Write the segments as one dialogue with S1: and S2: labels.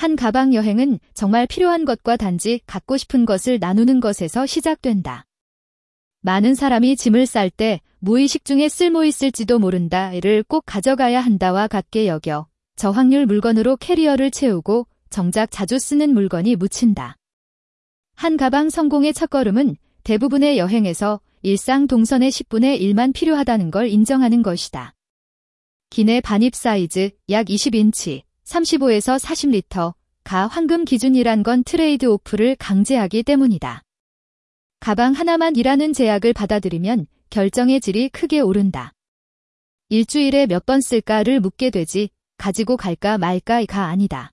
S1: 한 가방 여행은 정말 필요한 것과 단지 갖고 싶은 것을 나누는 것에서 시작된다. 많은 사람이 짐을 쌀 때 무의식 중에 쓸모 있을지도 모른다를 꼭 가져가야 한다와 같게 여겨 저확률 물건으로 캐리어를 채우고 정작 자주 쓰는 물건이 묻힌다. 한 가방 성공의 첫걸음은 대부분의 여행에서 일상 동선의 10분의 1만 필요하다는 걸 인정하는 것이다. 기내 반입 사이즈 약 20인치, 35에서 40리터가 황금 기준이란 건 트레이드 오프를 강제하기 때문이다. 가방 하나만 이라는 제약을 받아들이면 결정의 질이 크게 오른다. 일주일에 몇 번 쓸까를 묻게 되지 가지고 갈까 말까가 아니다.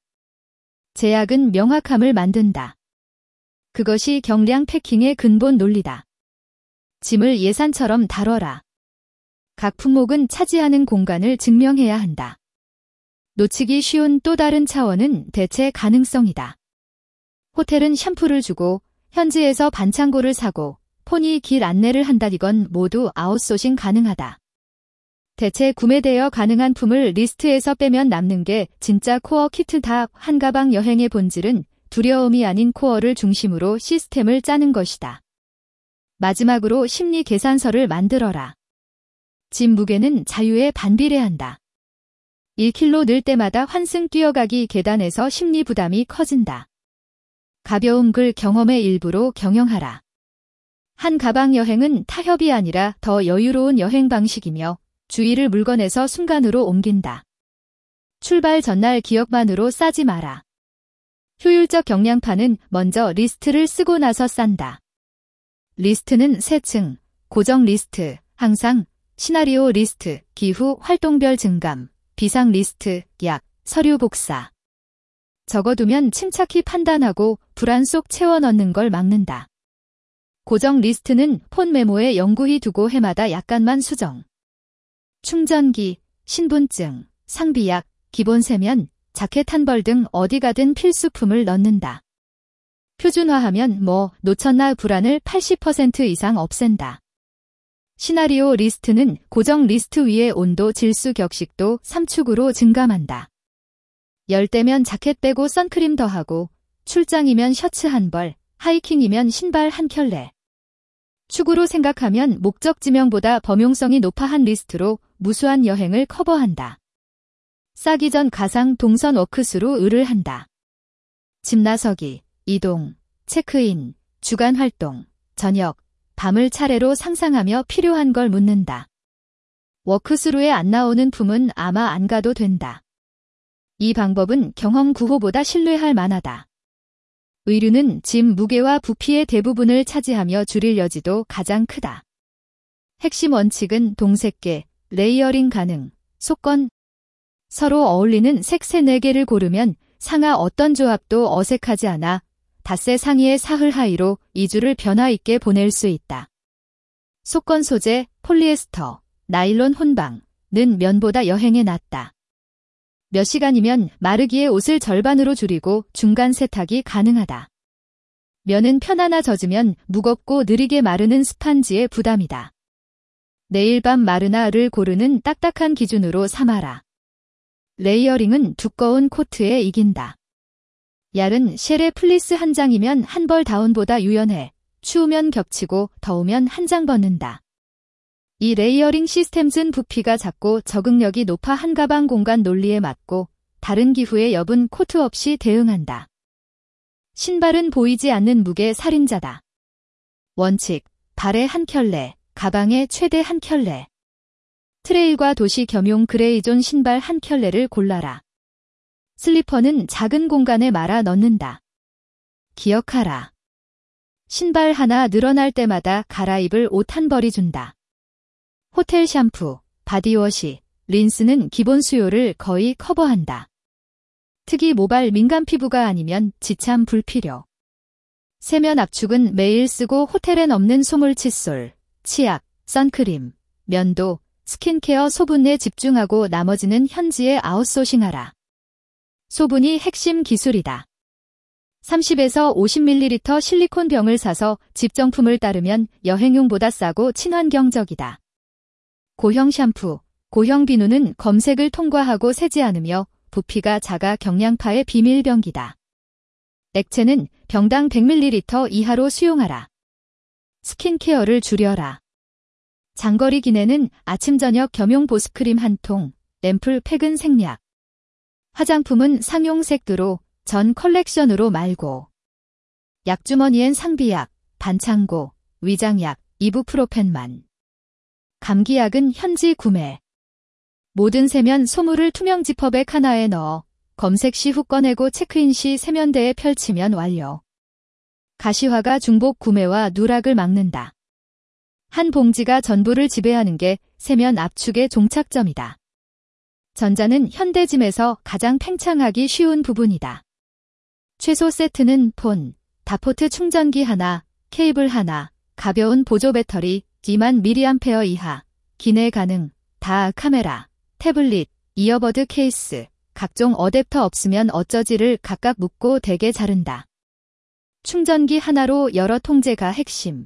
S1: 제약은 명확함을 만든다. 그것이 경량 패킹의 근본 논리다. 짐을 예산처럼 다뤄라. 각 품목은 차지하는 공간을 증명해야 한다. 놓치기 쉬운 또 다른 차원은 대체 가능성이다. 호텔은 샴푸를 주고 현지에서 반창고를 사고 폰이 길 안내를 한다. 이건 모두 아웃소싱 가능하다. 대체 구매되어 가능한 품을 리스트에서 빼면 남는 게 진짜 코어 키트다. 한 가방 여행의 본질은 두려움이 아닌 코어를 중심으로 시스템을 짜는 것이다. 마지막으로 심리 계산서를 만들어라. 짐 무게는 자유에 반비례한다. 1kg 늘 때마다 환승 뛰어가기 계단에서 심리 부담이 커진다. 가벼움 글 경험의 일부로 경영하라. 한 가방 여행은 타협이 아니라 더 여유로운 여행 방식이며 주의를 물건에서 순간으로 옮긴다. 출발 전날 기억만으로 싸지 마라. 효율적 경량판은 먼저 리스트를 쓰고 나서 싼다. 리스트는 세 층, 고정 리스트, 항상, 시나리오 리스트, 기후 활동별 증감, 비상 리스트, 약, 서류 복사. 적어두면 침착히 판단하고 불안 속 채워 넣는 걸 막는다. 고정 리스트는 폰 메모에 영구히 두고 해마다 약간만 수정. 충전기, 신분증, 상비약, 기본 세면, 자켓 한 벌 등 어디 가든 필수품을 넣는다. 표준화하면 놓쳤나 불안을 80% 이상 없앤다. 시나리오 리스트는 고정 리스트 위에 온도, 질수, 격식도 3축으로 증감한다. 열대면 자켓 빼고 선크림 더하고, 출장이면 셔츠 한 벌, 하이킹이면 신발 한 켤레. 축으로 생각하면 목적 지명보다 범용성이 높아 한 리스트로 무수한 여행을 커버한다. 싸기 전 가상 동선 워크스루 을을 한다. 집 나서기, 이동, 체크인, 주간 활동, 저녁, 밤을 차례로 상상하며 필요한 걸 묻는다. 워크스루에 안 나오는 품은 아마 안 가도 된다. 이 방법은 경험 구호보다 신뢰할 만하다. 의류는 짐 무게와 부피의 대부분을 차지하며 줄일 여지도 가장 크다. 핵심 원칙은 동색계, 레이어링 가능, 속건. 서로 어울리는 색 3-4개를 고르면 상하 어떤 조합도 어색하지 않아 닷새 상의의 사흘 하의로 2주를 변화 있게 보낼 수 있다. 속건 소재, 폴리에스터, 나일론 혼방는 면보다 여행에 낫다. 몇 시간이면 마르기에 옷을 절반으로 줄이고 중간 세탁이 가능하다. 면은 편하나 젖으면 무겁고 느리게 마르는 스판지의 부담이다. 내일 밤 마르나를 고르는 딱딱한 기준으로 삼아라. 레이어링은 두꺼운 코트에 이긴다. 얇은 쉘의 플리스 한 장이면 한 벌 다운보다 유연해. 추우면 겹치고 더우면 한 장 벗는다. 이 레이어링 시스템은 부피가 작고 적응력이 높아 한 가방 공간 논리에 맞고 다른 기후의 여분 코트 없이 대응한다. 신발은 보이지 않는 무게 살인자다. 원칙, 발에 한 켤레, 가방에 최대 한 켤레. 트레일과 도시 겸용 그레이존 신발 한 켤레를 골라라. 슬리퍼는 작은 공간에 말아 넣는다. 기억하라. 신발 하나 늘어날 때마다 갈아입을 옷 한 벌이 준다. 호텔 샴푸, 바디워시, 린스는 기본 수요를 거의 커버한다. 특히 모발 민감 피부가 아니면 지참 불필요. 세면 압축은 매일 쓰고 호텔엔 없는 소물 칫솔, 치약, 선크림, 면도, 스킨케어 소분에 집중하고 나머지는 현지에 아웃소싱하라. 소분이 핵심 기술이다. 30에서 50ml 실리콘 병을 사서 집 정품을 따르면 여행용보다 싸고 친환경적이다. 고형 샴푸, 고형 비누는 검색을 통과하고 새지 않으며 부피가 작아 경량파의 비밀병기다. 액체는 병당 100ml 이하로 수용하라. 스킨케어를 줄여라. 장거리 기내는 아침 저녁 겸용 보습크림 1통, 앰플 팩은 생략. 화장품은 상용 색도로 전 컬렉션으로 말고. 약주머니엔 상비약, 반창고, 위장약, 이부프로펜만. 감기약은 현지 구매. 모든 세면 소물을 투명 지퍼백 하나에 넣어 검색 시 후 꺼내고 체크인 시 세면대에 펼치면 완료. 가시화가 중복 구매와 누락을 막는다. 한 봉지가 전부를 지배하는 게 세면 압축의 종착점이다. 전자는 현대짐에서 가장 팽창하기 쉬운 부분이다. 최소 세트는 폰, 다포트 충전기 하나, 케이블 하나, 가벼운 보조 배터리 2만 mAh 이하, 기내 가능, 다 카메라, 태블릿, 이어버드 케이스, 각종 어댑터 없으면 어쩌지를 각각 묶고 대게 자른다. 충전기 하나로 여러 통제가 핵심.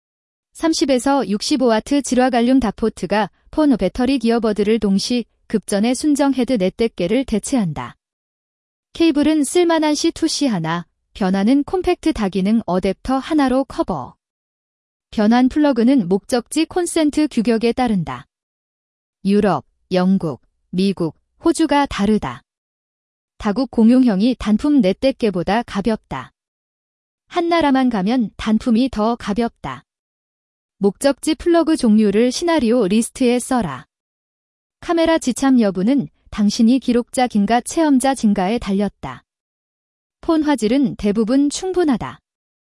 S1: 30에서 65W 질화갈륨 다포트가 폰 배터리 기어버드를 동시 급전의 순정 헤드 4대개를 대체한다. 케이블은 쓸만한 C2C 하나, 변환은 콤팩트 다기능 어댑터 하나로 커버. 변환 플러그는 목적지 콘센트 규격에 따른다. 유럽, 영국, 미국, 호주가 다르다. 다국 공용형이 단품 4대개보다 가볍다. 한 나라만 가면 단품이 더 가볍다. 목적지 플러그 종류를 시나리오 리스트에 써라. 카메라 지참 여부는 당신이 기록자 긴가 체험자 증가에 달렸다. 폰 화질은 대부분 충분하다.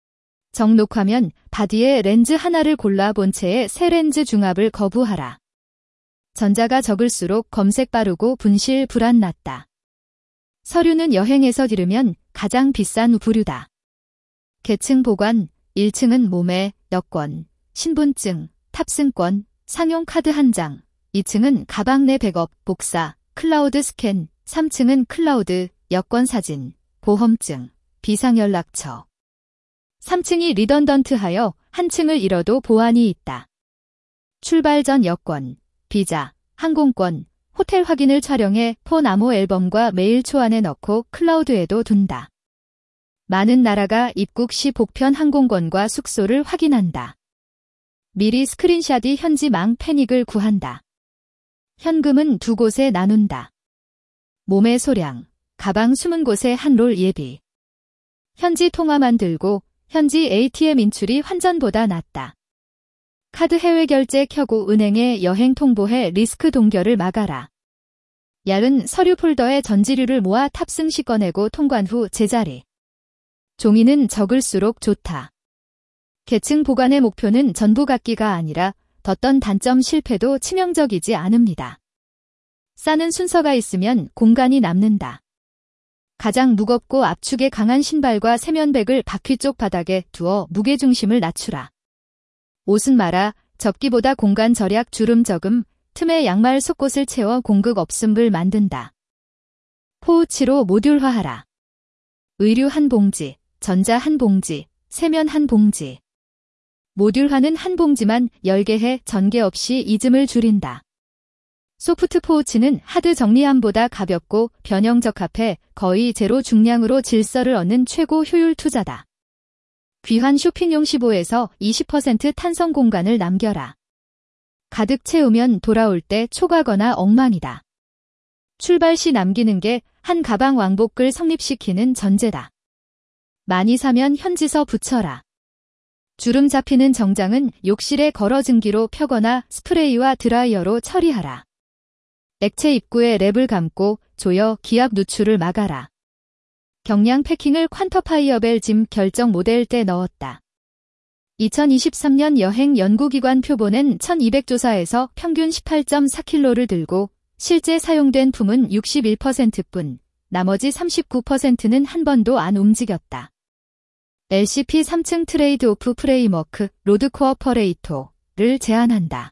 S1: 정록하면 바디에 렌즈 하나를 골라 본체에 새 렌즈 중합을 거부하라. 전자가 적을수록 검색 빠르고 분실 불안 낮다. 서류는 여행에서 들으면 가장 비싼 부류다. 계층 보관, 1층은 몸에 여권, 신분증, 탑승권, 상용 카드 1장, 2층은 가방 내 백업, 복사, 클라우드 스캔, 3층은 클라우드, 여권 사진, 보험증, 비상연락처. 3층이 리던던트하여 한 층을 잃어도 보안이 있다. 출발 전 여권, 비자, 항공권, 호텔 확인을 촬영해 폰 암호 앨범과 메일 초안에 넣고 클라우드에도 둔다. 많은 나라가 입국 시 복편 항공권과 숙소를 확인한다. 미리 스크린샷이 현지 망 패닉을 구한다. 현금은 2곳에 나눈다. 몸의 소량, 가방 숨은 곳에 한 롤 예비. 현지 통화만 들고 현지 ATM 인출이 환전보다 낫다. 카드 해외 결제 켜고 은행에 여행 통보해 리스크 동결을 막아라. 얇은 서류 폴더에 전지류를 모아 탑승 시 꺼내고 통관 후 제자리. 종이는 적을수록 좋다. 계층 보관의 목표는 전부 갖기가 아니라 덧던 단점 실패도 치명적이지 않습니다. 싸는 순서가 있으면 공간이 남는다. 가장 무겁고 압축에 강한 신발과 세면백을 바퀴 쪽 바닥에 두어 무게중심을 낮추라. 옷은 말아 접기보다 공간 절약 주름 적음, 틈에 양말 속곳을 채워 공극 없음을 만든다. 포우치로 모듈화하라. 의류 한 봉지, 전자 한 봉지, 세면 한 봉지. 모듈화는 한 봉지만 열게 해 전개 없이 이즘을 줄인다. 소프트 포우치는 하드 정리함보다 가볍고 변형 적합해 거의 제로 중량으로 질서를 얻는 최고 효율 투자다. 귀한 쇼핑용 15에서 20% 탄성 공간을 남겨라. 가득 채우면 돌아올 때 초과거나 엉망이다. 출발 시 남기는 게 한 가방 왕복을 성립시키는 전제다. 많이 사면 현지서 붙여라. 주름 잡히는 정장은 욕실에 걸어 증기로 펴거나 스프레이와 드라이어로 처리하라. 액체 입구에 랩을 감고 조여 기압 누출을 막아라. 경량 패킹을 퀀터파이어 벨짐 결정 모델 때 넣었다. 2023년 여행 연구기관 표본엔 1200조사에서 평균 18.4kg를 들고 실제 사용된 품은 61%뿐, 나머지 39%는 한 번도 안 움직였다. LCP 3층 트레이드 오프 프레임워크 로드 코어퍼레이토를 제안한다.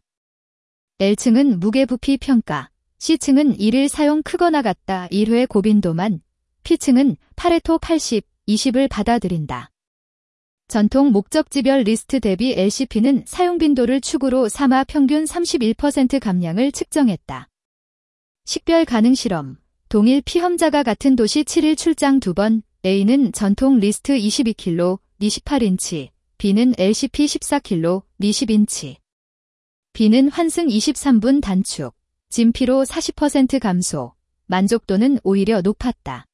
S1: L층은 무게 부피 평가, C층은 1일 사용 크거나 같다 1회 고빈도만, P층은 파레토 80, 20을 받아들인다. 전통 목적지별 리스트 대비 LCP는 사용 빈도를 축으로 삼아 평균 31% 감량을 측정했다. 식별 가능 실험, 동일 피험자가 같은 도시 7일 출장 2번, A는 전통 리스트 22kg, 니 18인치, B는 LCP 14kg, 니 10인치. B는 환승 23분 단축, 짐 피로 40% 감소, 만족도는 오히려 높았다.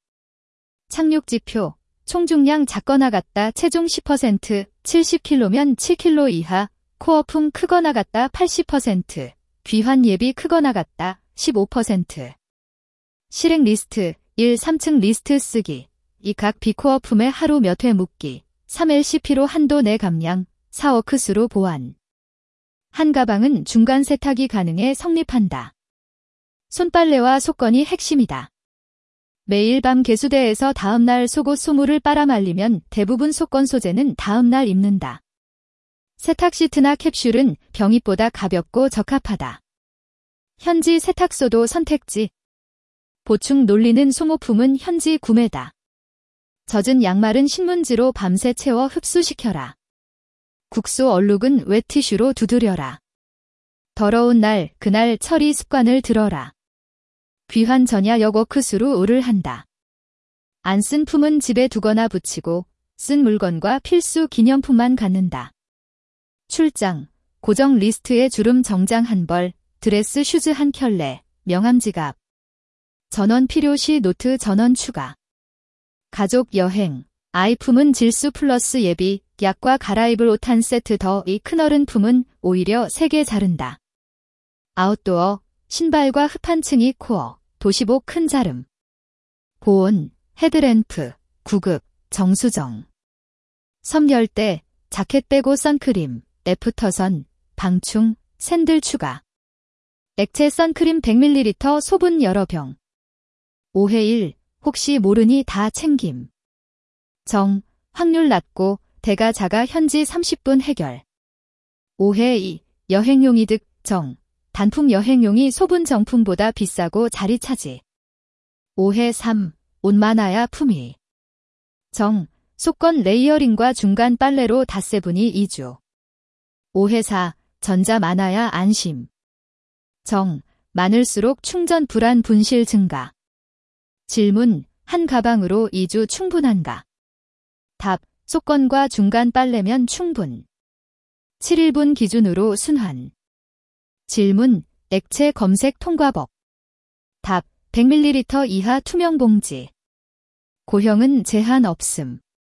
S1: 착륙지표, 총중량 작거나 같다 체중 10%, 70kg면 7kg 이하, 코어품 크거나 같다 80%, 귀환 예비 크거나 같다 15%. 실행 리스트, 1. 3층 리스트 쓰기, 2. 각 비코어품에 하루 몇 회 묻기, 3. LCP로 한도 내 감량, 4. 워크스루 보완. 한 가방은 중간 세탁이 가능해 성립한다. 손빨래와 속건이 핵심이다. 매일 밤 개수대에서 다음날 속옷 소물을 빨아말리면 대부분 속건 소재는 다음날 입는다. 세탁 시트나 캡슐은 병입보다 가볍고 적합하다. 현지 세탁소도 선택지. 보충 놀리는 소모품은 현지 구매다. 젖은 양말은 신문지로 밤새 채워 흡수시켜라. 국소 얼룩은 웹티슈로 두드려라. 더러운 날, 그날 처리 습관을 들어라. 귀환 전야 역워크스루를 한다. 안 쓴 품은 집에 두거나 붙이고 쓴 물건과 필수 기념품만 갖는다. 출장, 고정 리스트에 주름 정장 한 벌, 드레스 슈즈 한 켤레, 명함 지갑. 전원 필요시 노트 전원 추가. 가족 여행, 아이품은 질수 플러스 예비, 약과 갈아입을 옷 한 세트 더. 이 큰어른 품은 오히려 3개 자른다. 아웃도어, 신발과 흡한 층이 코어, 도시복 큰 자름. 보온, 헤드램프, 구급, 정수정. 섬열대, 자켓 빼고 선크림, 애프터선, 방충, 샌들 추가. 액체 선크림 100ml 소분 여러 병. 5회 1, 혹시 모르니 다 챙김. 정, 확률 낮고 대가 작아 현지 30분 해결. 5회 2, 여행용 이득, 정, 단품 여행용이 소분 정품보다 비싸고 자리 차지. 5회 3, 옷 많아야 품위. 정, 속건 레이어링과 중간 빨래로 닷새분이 2주. 5회 4, 전자 많아야 안심. 정, 많을수록 충전 불안 분실 증가. 질문, 한 가방으로 2주 충분한가? 답, 속건과 중간 빨래면 충분. 7일분 기준으로 순환. 질문, 액체 검색 통과법. 답, 100ml 이하 투명 봉지. 고형은 제한 없음.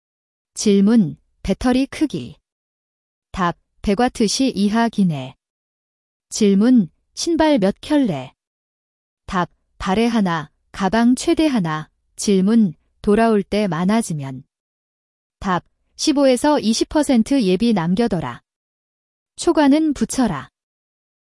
S1: 질문, 배터리 크기. 답, 100W 이하 기내. 질문, 신발 몇 켤레. 답, 발에 하나, 가방 최대 하나. 질문, 돌아올 때 많아지면. 답, 15에서 20% 예비 남겨둬라. 초과는 붙여라.